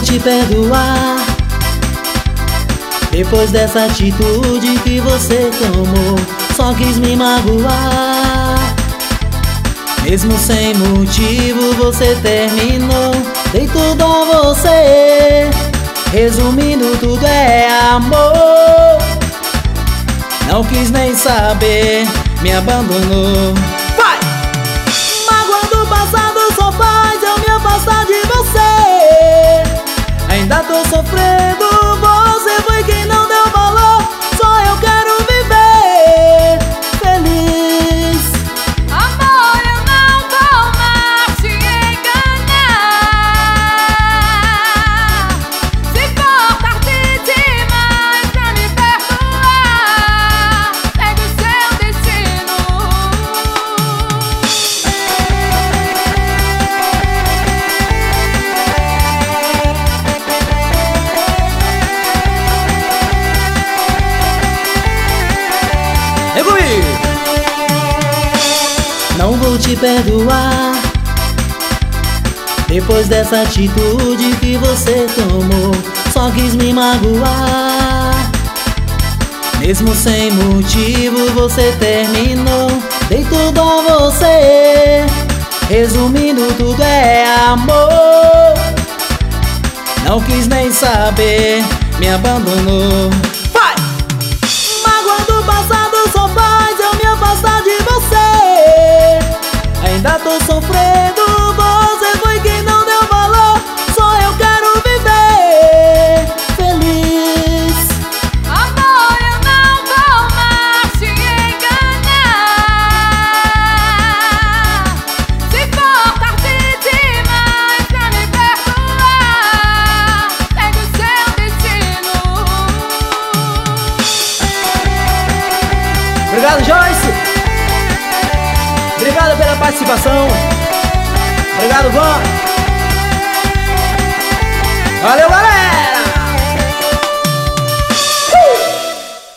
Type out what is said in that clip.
te perdoar depois dessa atitude que você tomou. Só quis me magoar, mesmo sem motivo você terminou. Dei tudo a você, resumindo tudo é amor. Não quis nem saber, me abandonou. Vai! Mágoa do passado só faz eu me afastar de você. Ainda tô sofrendo, você foi quem não deu valor. Só eu quero viver feliz. Amor, eu não vou mais te enganar. Se for tarde demais pra me perdoar, segue o seu destino. Vem comigo! Não vou te perdoar depois dessa atitude que você tomou. Só quis me magoar, mesmo sem motivo você terminou. Dei tudo a você, resumindo tudo é amor. Não quis nem saber, me abandonou. Vai! Mágoa do passado só faz eu me afastar de você. Ainda tô sofrendo, você foi quem não deu valor. Só eu quero viver feliz. Amor, eu não vou mais te enganar. Se for tarde demais pra me perdoar, segue o seu destino. Obrigado, Joyce. Obrigado pela participação. Obrigado, Van. Valeu, galera.